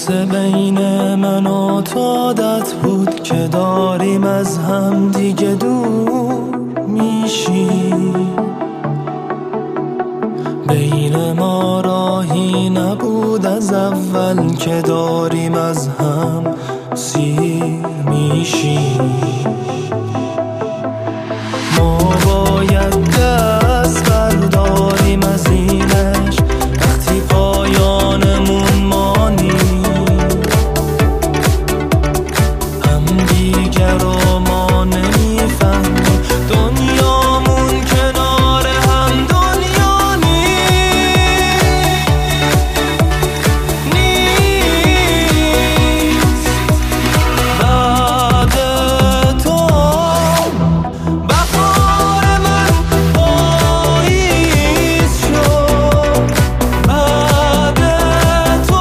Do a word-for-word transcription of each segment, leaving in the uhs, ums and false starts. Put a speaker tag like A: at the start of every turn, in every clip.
A: واسه بین من و تو عادت بود که داریم از هم دیگه دور میشی. بین ما راهی نبود از اول که داریم از هم سیر میشی. ما باید دست برداریم از اینش وقتی پایانمون مانی، هم دیگر رو ما نمیفهمیم، دنیامون کنار هم دنیا نیست. بعد تو بهار من پاییز شد، بعد تو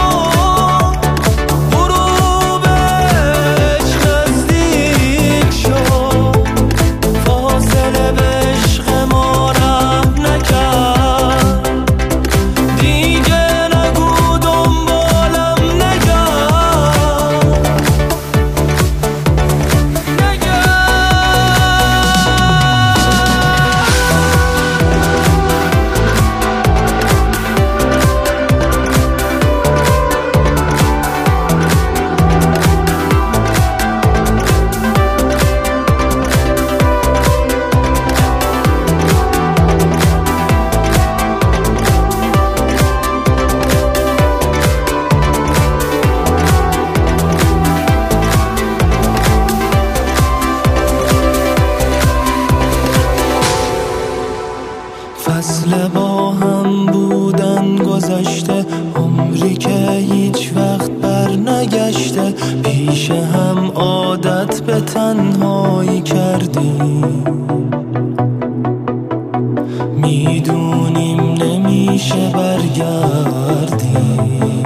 A: غروبش نزدیک شد. فاصله به عشق ما رحم نکرد، دیگه نگو دنبالم نگرد نگرد. فصل با هم بودن گذشته، عمری که هیچ وقت بر نگشته. پیش هم عادت به تنهایی کردیم، میدونیم نمیشه برگردیم.